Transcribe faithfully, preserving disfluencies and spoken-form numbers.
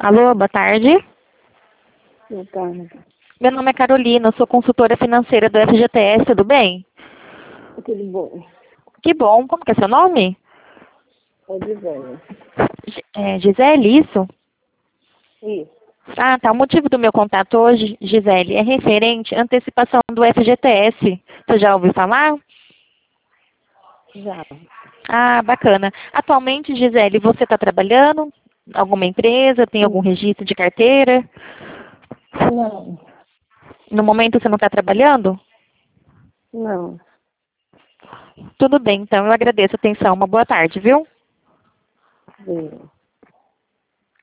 Alô, boa tarde. Boa tarde. Meu nome é Carolina, eu sou consultora financeira do F G T S, tudo bem? Tudo bom? Que bom, como que é seu nome? É de velho. Gi- É, Gisele, isso? Isso. Ah, tá, o motivo do meu contato hoje, Gisele, é referente à antecipação do F G T S. Você já ouviu falar? Já. Ah, bacana. Atualmente, Gisele, você está trabalhando? Alguma empresa? Tem algum Sim. registro de carteira? Não. No momento você não está trabalhando? Não. Tudo bem, então eu agradeço a atenção. Uma boa tarde, viu? Veio.